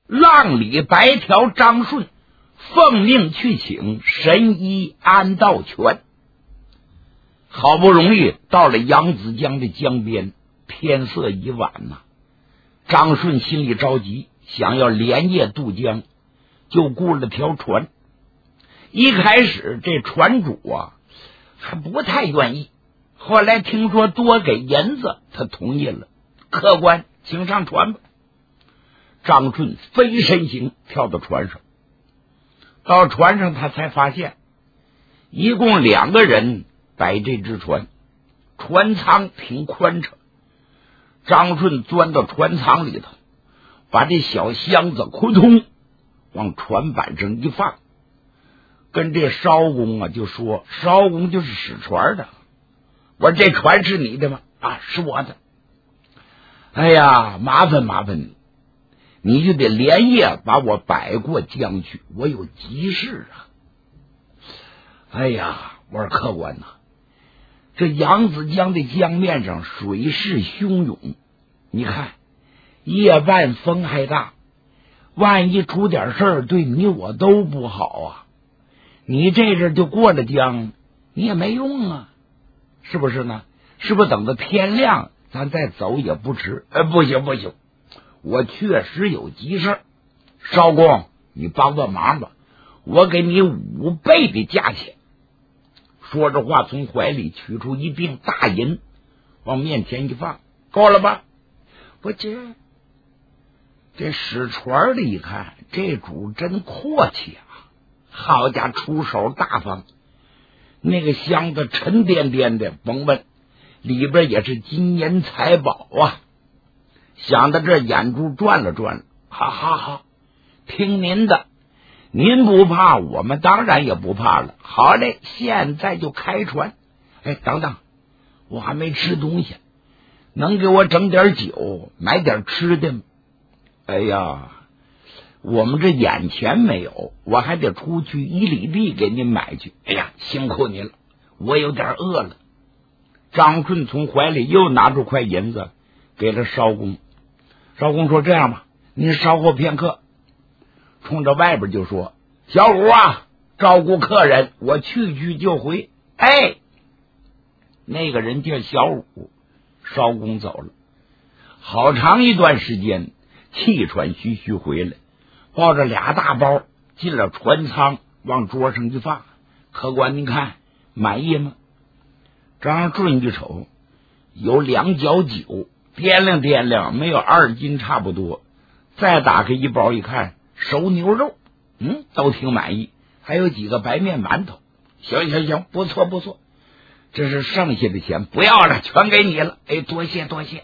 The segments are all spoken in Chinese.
浪里白条张顺奉命去请神医安道全。好不容易到了扬子江的江边，天色已晚呐。张顺心里着急，想要连夜渡江，就雇了条船。一开始这船主还不太愿意，后来听说多给银子，他同意了。客官，请上船吧。张顺飞身行，跳到船上。到船上他才发现，一共2个人摆这只船，船舱挺宽敞。张顺钻到船舱里头，把这小箱子扑通往船板上一放，跟这艄公就说，艄公就是使船的，我说这船是你的吗？是我的。哎呀，麻烦你就得连夜把我摆过江去，我有急事啊。哎呀，我说客官这扬子江的江面上水势汹涌，你看夜半风还大，万一出点事儿对你我都不好你这阵就过了江，你也没用是不是呢？是不是等到天亮咱再走也不迟？不行，我确实有急事。艄公，你帮个忙吧，我给你5倍的价钱。说着话，从怀里取出一锭大银，往面前一放，够了吧？不，这使船的一看，这主真阔气好家出手大方。那个箱子沉甸甸的，甭问，里边也是金银财宝想到这，眼珠转了转，好，听您的，您不怕，我们当然也不怕了。好嘞，现在就开船。等等，我还没吃东西，能给我整点酒，买点吃的吗？哎呀，我们这眼前没有，我还得出去1里地给您买去。哎呀，辛苦您了，我有点饿了。张顺从怀里又拿出块银子给了艄公。艄公说，这样吧，您稍后片刻。冲着外边就说，小五照顾客人，我去就回。那个人叫小五。艄公走了，好长一段时间气喘吁吁回来，抱着2大包进了船舱，往桌上一放。客官您看满意吗？张顺一瞅，有2角酒，掂量没有2斤差不多。再打开一包一看，熟牛肉，都挺满意，还有几个白面馒头。行，不错，这是剩下的钱，不要了，全给你了。多谢。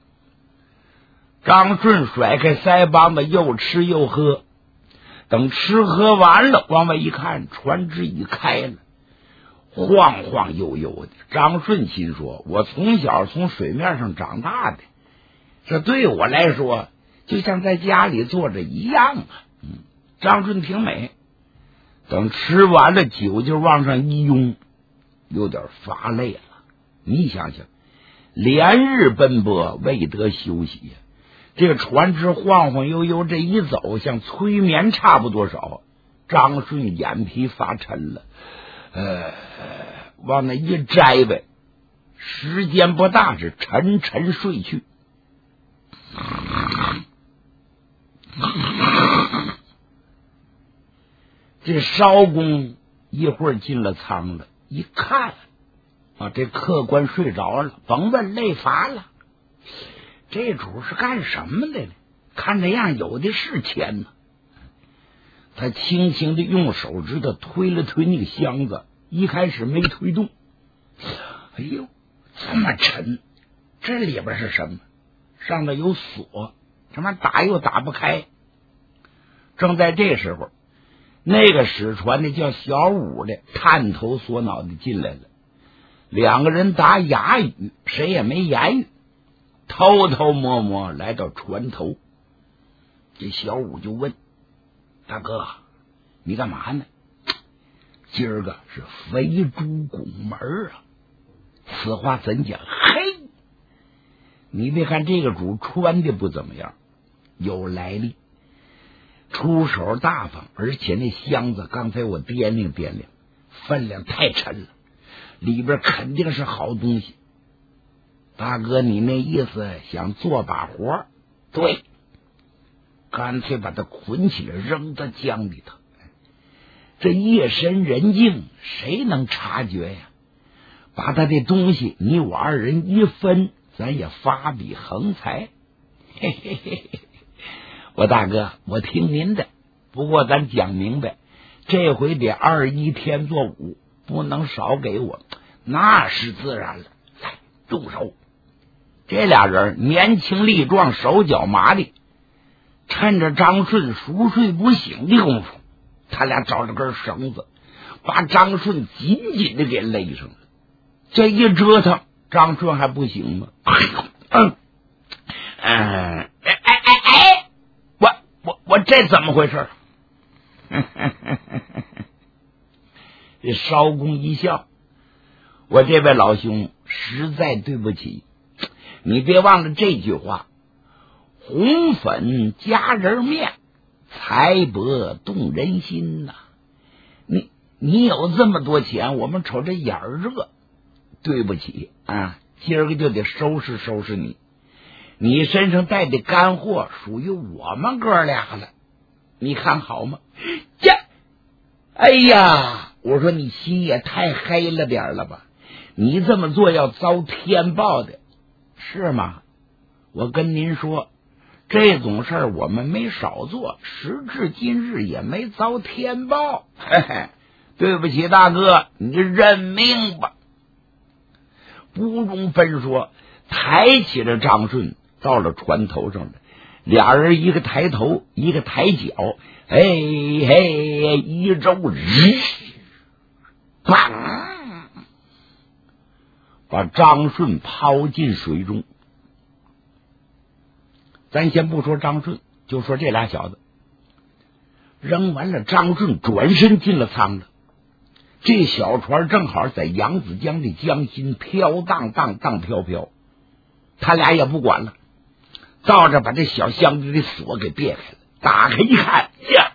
张顺甩开腮帮子，又吃又喝。等吃喝完了，往外一看，船只已开了，晃晃悠悠的。张顺心说，我从小从水面上长大的，这对我来说就像在家里坐着一样张顺挺美。等吃完了，酒就往上一拥，有点乏累了。你想想，连日奔波，未得休息这个船只晃晃悠悠这一走，像催眠差不多少。张顺眼皮发沉了，往那一摘呗，时间不大，是沉沉睡去。这艄公一会儿进了舱了，一看这客官睡着了，甭问，累乏了。这主是干什么的呢？看这样有的是钱呢。他轻轻的用手指头推了推那个箱子，一开始没推动。哎呦，这么沉，这里边是什么？上头有锁，这玩意打又打不开。正在这时候，那个使船的叫小五的探头缩脑的进来了。2个人打哑语，谁也没言语，偷偷摸摸来到船头。这小五就问，大哥，你干嘛呢？今儿个是肥猪拱门此话怎讲？嘿，你别看这个主穿的不怎么样，有来历。 出手大方，而且那箱子刚才我掂量掂量，分量太沉了，里边肯定是好东西。大哥，你那意思想做把活？对，干脆把他捆起来，扔到江里头。这夜深人静，谁能察觉呀？把他的东西你我二人一分，咱也发笔横财。嘿嘿嘿嘿，我大哥，我听您的，不过咱讲明白，这回得21天作5，不能少给我。那是自然了。来，动手！这俩人年轻力壮，手脚麻利，趁着张顺熟睡不醒的功夫，他俩找着根绳子，把张顺紧紧的给勒上了。这一折腾，张顺还不醒吗？我这怎么回事？这艄公一笑，我这位老兄实在对不起，你别忘了这句话：红粉夹人面，财帛动人心呐。你有这么多钱，我们瞅着眼儿热。对不起啊，今儿个就得收拾收拾你。你身上带的干货属于我们哥俩了，你看好吗？呀，哎呀，我说你心也太黑了点了吧，你这么做要遭天报的，是吗？我跟您说，这种事儿我们没少做，时至今日也没遭天报。嘿嘿，对不起大哥，你认命吧。不容分说，抬起了张顺到了船头上了，俩人一个抬头，一个抬脚，嘿嘿，一周砰，把张顺抛进水中。咱先不说张顺，就说这俩小子。扔完了，张顺转身进了舱了。这小船正好在扬子江的江心飘荡飘飘，他俩也不管了，照着把这小箱子的锁给别开了，打开一看呀，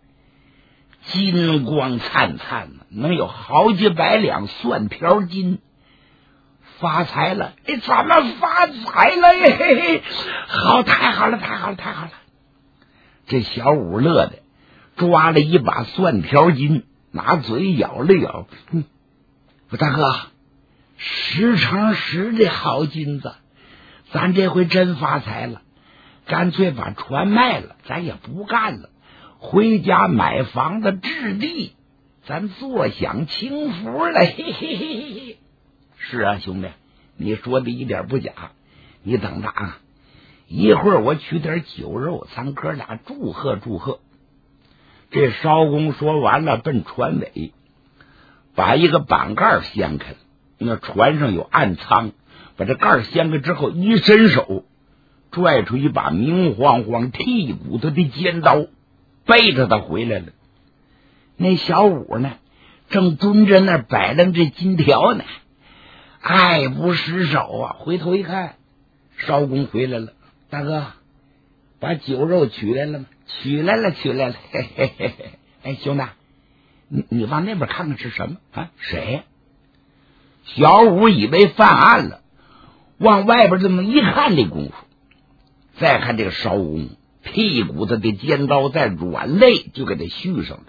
金光灿灿的，能有好几百两蒜条金，发财了！哎，咱们发财了！嘿嘿嘿，好，太好了，太好了，太好了！这小五乐的，抓了一把蒜条金，拿嘴咬了咬，我大哥，10乘10的好金子，咱这回真发财了，干脆把船卖了，咱也不干了，回家买房子置地，咱坐享清福了。嘿嘿嘿嘿。是啊，兄弟，你说的一点不假，你等着啊，一会儿我取点酒肉，咱哥俩祝贺祝贺。这艄公说完了，奔船尾，把一个板盖掀开了，那船上有暗仓，把这盖掀开之后，一伸手拽出一把明晃晃剔骨头的尖刀，背着他回来了。那小五呢，正蹲着那摆弄这金条呢，爱不释手啊！回头一看，艄公回来了，大哥，把酒肉取来了吗？取来了，取来了。嘿嘿嘿嘿。哎，兄弟，你往那边看看是什么啊？谁呀？小五以为犯案了，往外边这么一看的功夫，再看这个艄公屁股子的尖刀在软肋就给他续上了。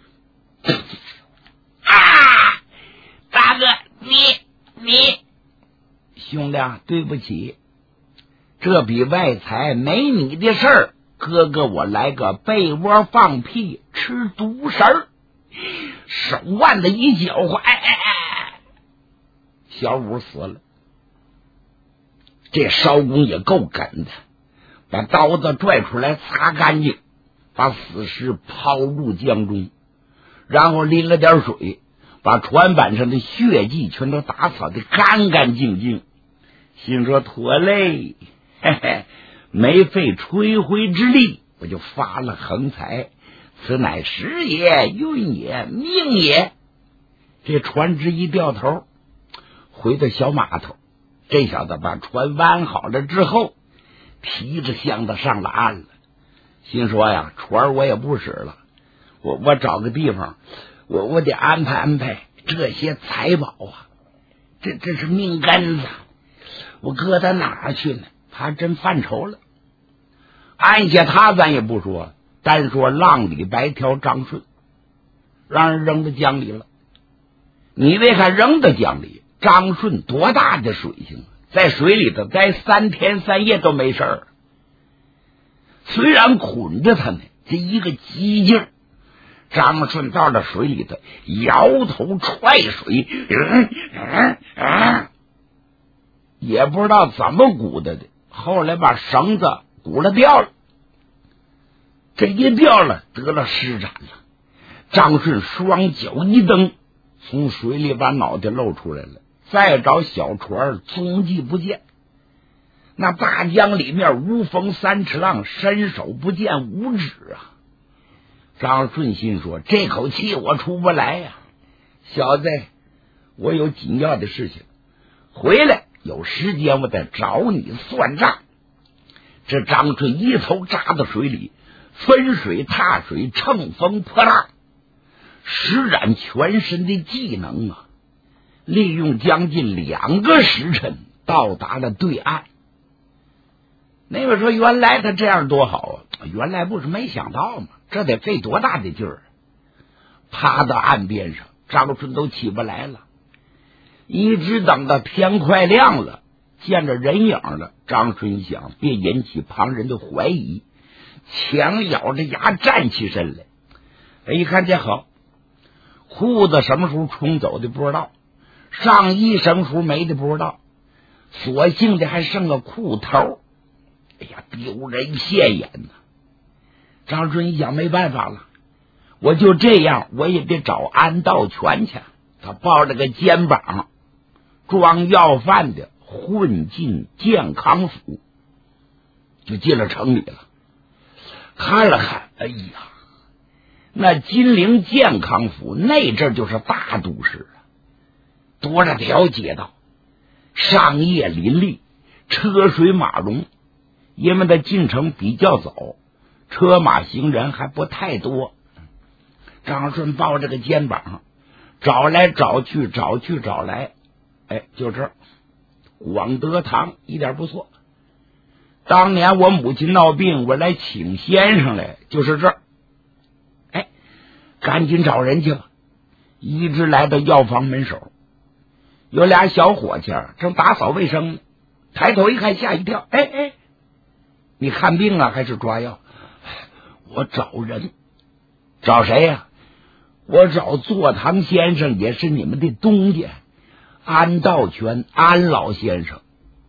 啊，大哥，你兄弟，对不起，这笔外财没你的事儿，哥哥我来个被窝放屁吃独食儿，手腕子一搅和，小五死了。这艄公也够梗的，把刀子拽出来擦干净，把死尸抛入江中，然后淋了点水，把船板上的血迹全都打扫得干干净净。心说妥嘞，嘿嘿，没费吹灰之力，我就发了横财，此乃时也，运也，命也。这船只一掉头，回到小码头，这小子把船弯好了之后，提着箱子上了岸了。 心说呀，船我也不使了，我找个地方，我得安排安排这些财宝啊，这是命根子，我搁到哪儿去呢？他真犯愁了。按下他咱也不说，单说浪里白条张顺，让人扔到江里了。你别看扔到江里，张顺多大的水性，在水里头待3天3夜都没事儿。虽然捆着他呢，这一个急劲儿，张顺到了水里头，摇头踹水，也不知道怎么鼓的，后来把绳子鼓了掉了。这一掉了，得了施展了。张顺双脚一蹬，从水里把脑袋露出来了，再找小船踪迹不见。那大江里面无风3尺浪，伸手不见5指啊！张顺心说：“这口气我出不来呀，小子，我有紧要的事情，回来有时间我再找你算账。”这张顺一头扎到水里，分水踏水，乘风破浪，施展全身的技能啊！利用将近2个时辰，到达了对岸。那位说原来他这样多好啊，原来不是没想到吗？这得费多大的劲儿！趴到岸边上，张顺都起不来了，一直等到天快亮了，见着人影了，张顺想别引起旁人的怀疑，强咬着牙站起身来。一看这好，裤子什么时候冲走的不知道，上衣什么时候没的不知道，所幸的还剩个裤头。哎呀，丢人现眼呐！张顺一想，没办法了，我就这样，我也得找安道全去。他抱着个肩膀，装要饭的混进健康府，就进了城里了。看了看，哎呀，那金陵健康府那阵就是大都市啊，多少条街道，商业林立，车水马龙。因为他进城比较早，车马行人还不太多。张顺抱着个肩膀，找来找去，找去找来，哎，就这儿，广德堂一点不错。当年我母亲闹病，我来请先生来，就是这儿。哎，赶紧找人去吧。一直来到药房门首，有俩小伙计正打扫卫生呢，抬头一看，吓一跳，哎，你看病啊还是抓药？我找人。找谁呀？我找坐堂先生，也是你们的东家，安道全，安老先生。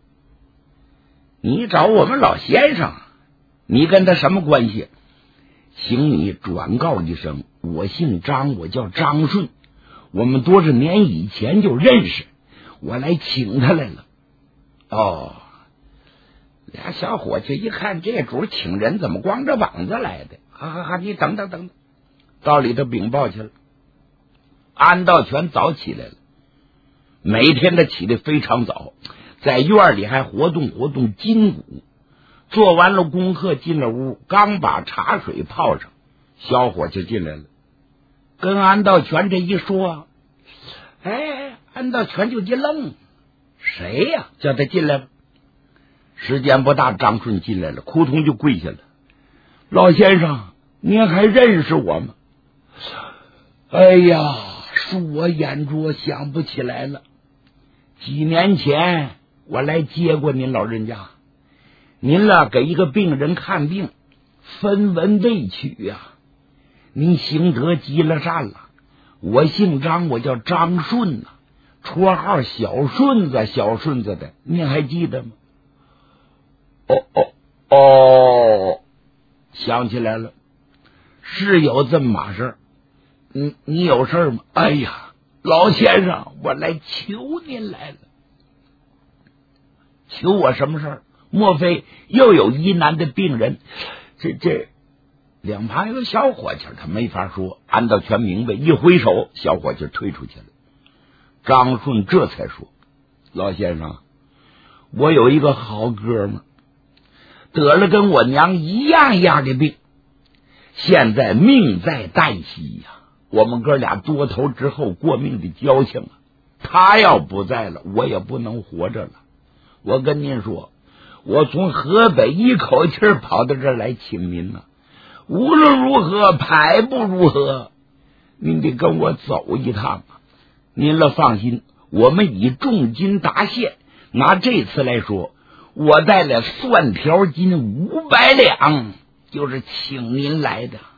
你找我们老先生，你跟他什么关系？请你转告一声，我姓张，我叫张顺，我们多少年以前就认识，我来请他来了。哦，俩小伙计一看这主请人怎么光着膀子来的？哈，你等等，到里头禀报去了。安道全早起来了，每天他起得非常早，在院里还活动筋骨。做完了功课进了屋，刚把茶水泡上，小伙计进来了，跟安道全这一说，哎，安道全就一愣，谁呀？叫他进来吧。时间不大，张顺进来了，扑通就跪下了。老先生，您还认识我吗？哎呀，恕我眼拙，想不起来了。几年前我来接过您老人家，您给一个病人看病，分文未取呀。您行得极了善了。我姓张，我叫张顺呐，绰号小顺子的，您还记得吗？哦，想起来了，是有这么码事。你有事吗？哎呀，老先生，我来求您来了。求我什么事儿？莫非又有疑难的病人？这两旁有个小伙计，他没法说。安道全明白，一挥手，小伙计退出去了。张顺这才说：老先生，我有一个好哥们，得了跟我娘一样的病， 现在命在旦夕呀，我们哥俩多头之后过命的交情啊，他要不在了，我也不能活着了。我跟您说，我从河北一口气跑到这儿来请您呢，无论如何排不如何，您得跟我走一趟啊。您了放心，我们以重金答谢。拿这次来说，我带了蒜条金500两，就是请您来的。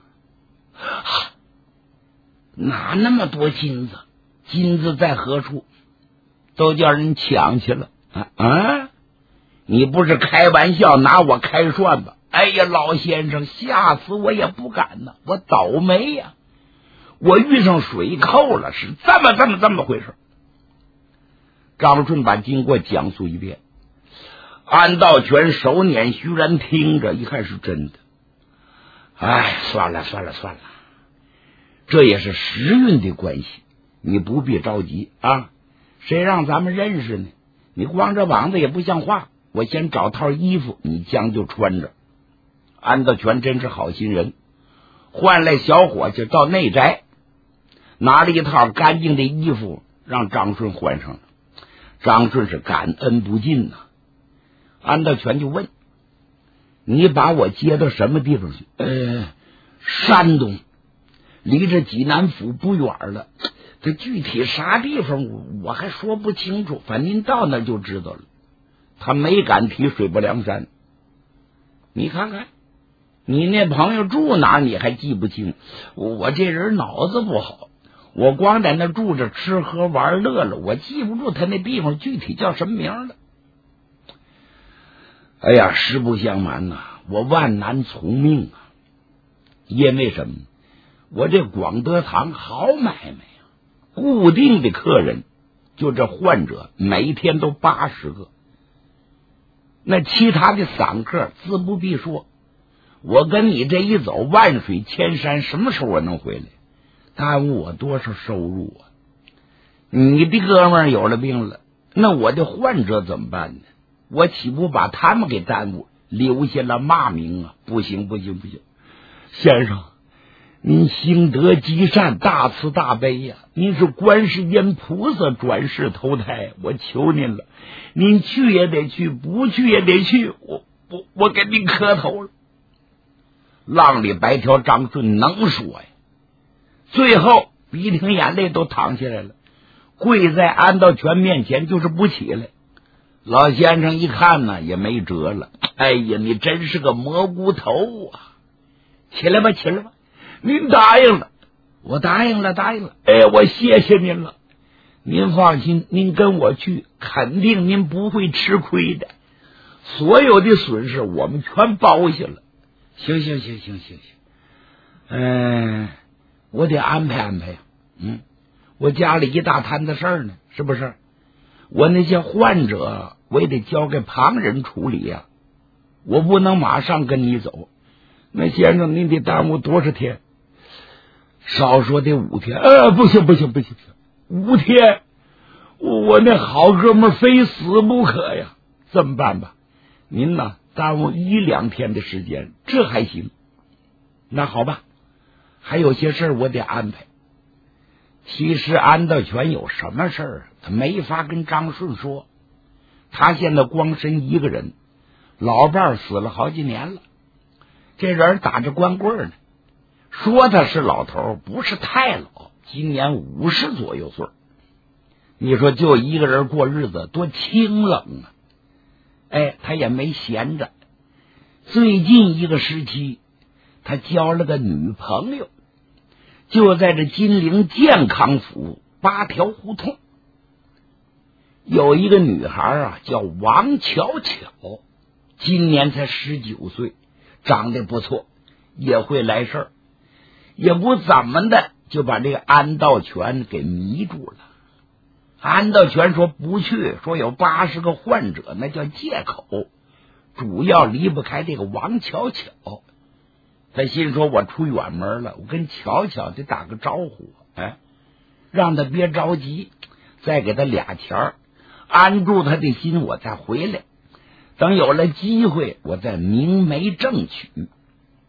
哪那么多金子？金子在何处？都叫人抢去了啊！你不是开玩笑拿我开涮吧？哎呀，老先生，吓死我也不敢呢，我倒霉呀！我遇上水寇了，是这么回事。张顺把经过讲述一遍，安道全手捻虚然听着，一看是真的。哎，算了，这也是时运的关系，你不必着急啊。谁让咱们认识呢？你光这膀子也不像话，我先找套衣服，你将就穿着。安道全真是好心人，换来小伙计到内宅，拿了一套干净的衣服让张顺换上了。张顺是感恩不尽呐。安道全就问：你把我接到什么地方去？山东，离这济南府不远了。这具体啥地方我还说不清楚，反正您到那就知道了。他没敢提水泊梁山。你看看，你那朋友住哪你还记不清？我这人脑子不好，我光在那住着吃喝玩乐了，我记不住他那地方具体叫什么名了。哎呀，实不相瞒呐，我万难从命啊。因为什么？我这广德堂好买卖啊，固定的客人就这患者每天都80个，那其他的散客自不必说。我跟你这一走万水千山，什么时候我能回来？耽误我多少收入啊！你的哥们儿有了病了，那我的患者怎么办呢？我岂不把他们给耽误，留下了骂名啊！不行，先生，您行德积善，大慈大悲呀！您是观世音菩萨转世投胎，我求您了，您去也得去，不去也得去，我给您磕头了。浪里白条张顺能说呀，最后鼻涕眼泪都淌下来了，跪在安道全面前就是不起来。老先生一看呢，也没辙了。哎呀，你真是个蘑菇头啊！起来吧，您答应了。我答应了。哎，我谢谢您了。您放心，您跟我去，肯定您不会吃亏的。所有的损失我们全包下了。行，我得安排呀。我家里一大摊子事儿呢，是不是？我那些患者我也得交给旁人处理呀，我不能马上跟你走。那先生，您得耽误多少天？少说得5天。不行，5天，我那好哥们非死不可呀。这么办吧，您呢耽误1、2天的时间，这还行。那好吧，还有些事我得安排。其实安道全有什么事儿，他没法跟张顺说。他现在光身一个人，老伴儿死了好几年了，这人打着光棍呢。说他是老头，不是太老，今年50左右岁。你说就一个人过日子多清冷啊！哎，他也没闲着。最近一个时期，他交了个女朋友，就在这金陵健康府8条胡同，有一个女孩啊，叫王巧巧，今年才19岁，长得不错，也会来事儿，也不怎么的就把这个安道全给迷住了。安道全说不去，说有80个患者，那叫借口，主要离不开这个王巧巧。他心说我出远门了，我跟巧巧得打个招呼，让他别着急，再给他俩钱安住他的心，我再回来，等有了机会我再明媒正娶。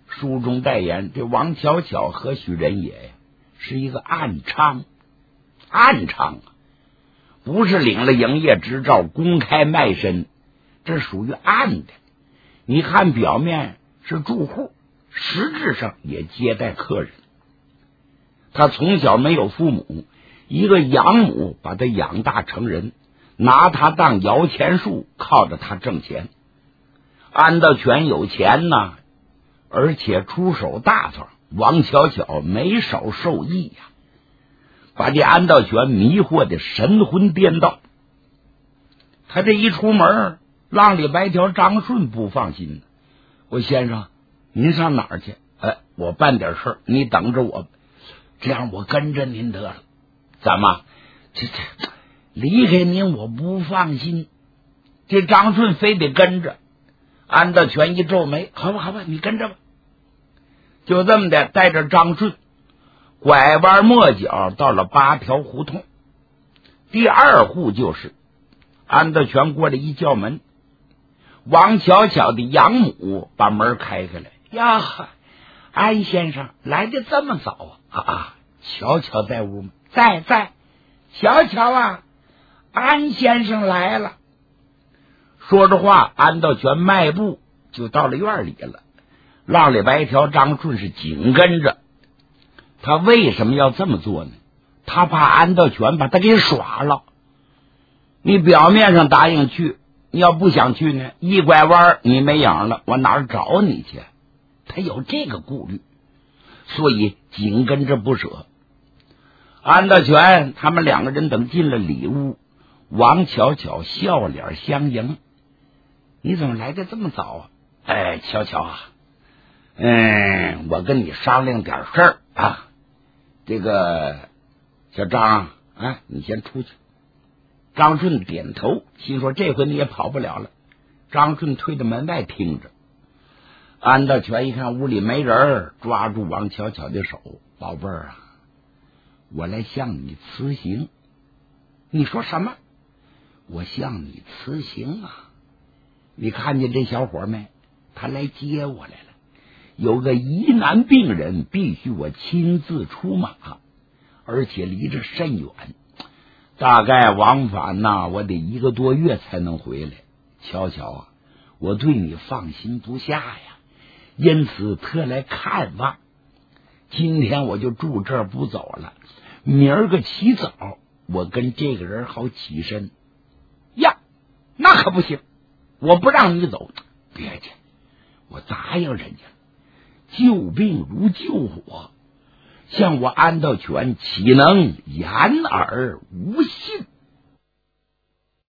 书中代言，这王巧巧何许人也呀？是一个暗娼，暗娼啊，不是领了营业执照公开卖身，这属于暗的。你看表面是住户，实质上也接待客人。他从小没有父母，一个养母把他养大成人，拿他当摇钱树，靠着他挣钱。安道全有钱呐，而且出手大方，王巧巧没少受益呀，把这安道全迷惑的神魂颠倒。他这一出门，浪里白条张顺不放心，我先生您上哪儿去？我办点事儿，你等着我，这样我跟着您得了。怎么这离开您我不放心，这张顺非得跟着。安道全一皱眉，好吧好吧，你跟着吧。就这么的带着张顺拐弯抹角到了8条胡同。第二户就是安道全过来一叫门，王巧巧的养母把门开开来。呀，安先生来的这么早啊？巧巧在屋吗？在。巧巧啊，安先生来了。说着话，安道全迈步就到了院里了。浪里白条张顺是紧跟着。他为什么要这么做呢？他怕安道全把他给耍了。你表面上答应去，你要不想去呢，一拐弯你没影了，我哪儿找你去？他有这个顾虑，所以紧跟着不舍。安道全他们两个人等进了里屋，王巧巧笑脸相迎。你怎么来的这么早啊？巧巧啊，我跟你商量点事儿啊。这个小张啊，你先出去。张顺点头，心说这回你也跑不了了。张顺推着门外听着。安道全一看屋里没人，抓住王巧巧的手，宝贝儿啊，我来向你辞行。你说什么？我向你辞行啊。你看见这小伙没？他来接我来了，有个疑难病人，必须我亲自出马，而且离着甚远，大概往返我得1个多月才能回来。巧巧啊，我对你放心不下呀，因此特来看望。今天我就住这儿不走了，明儿个起早我跟这个人好起身。呀，那可不行，我不让你走。别介，我答应人家了，救病如救火，像我安道全岂能言而无信？